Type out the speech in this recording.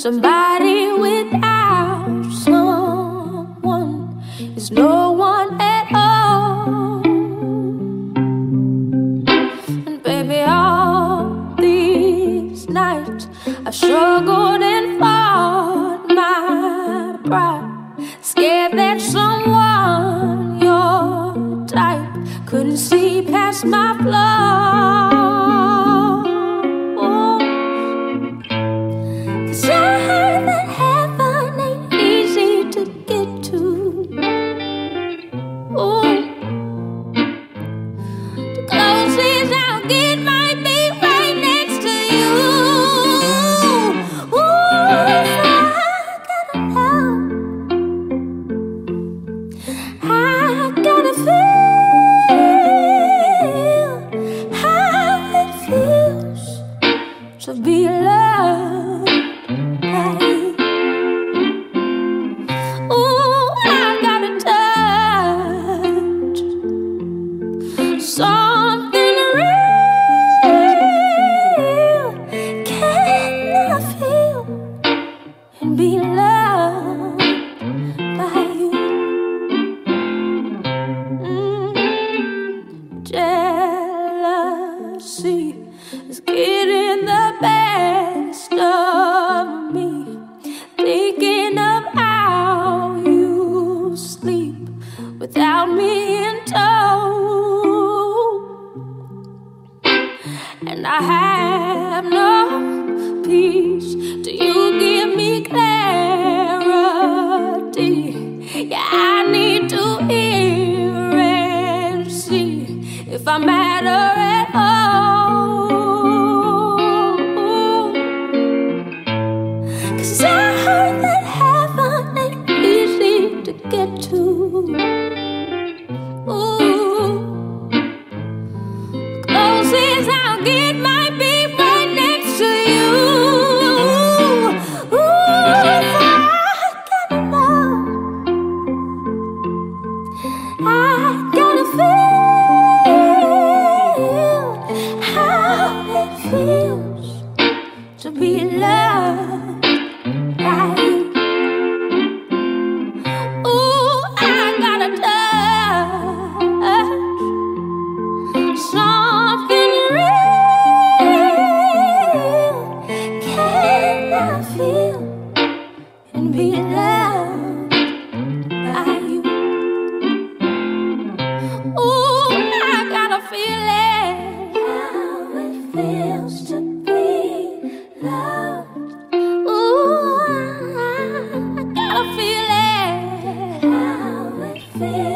Somebody without someone is no one at all. And baby, all these nights I've struggled and fought my pride, scared that someone your type couldn't see past my flaws. I heard that heaven ain't easy to get to. Ooh. The closest I'll get might be right next to you. Ooh, so I gotta feel how it feels to be loved. Something real. Can I feel and be loved by you? Jealousy is getting the best of me, thinking of how you sleep without me in tow. And I have no peace till you give me clarity. Yeah, I need to hear and see if I matter at all. 'Cause I heard that heaven ain't easy to get to. Closest I'll get might be right next to you. Ooh, if I gotta know, I gotta feel how it feels to be loved by you. Ooh, I gotta touch something real. Can I feel and be loved by you? Ooh, I gotta feel it, how it feels to be loved. Ooh, I gotta feel it, how it feels.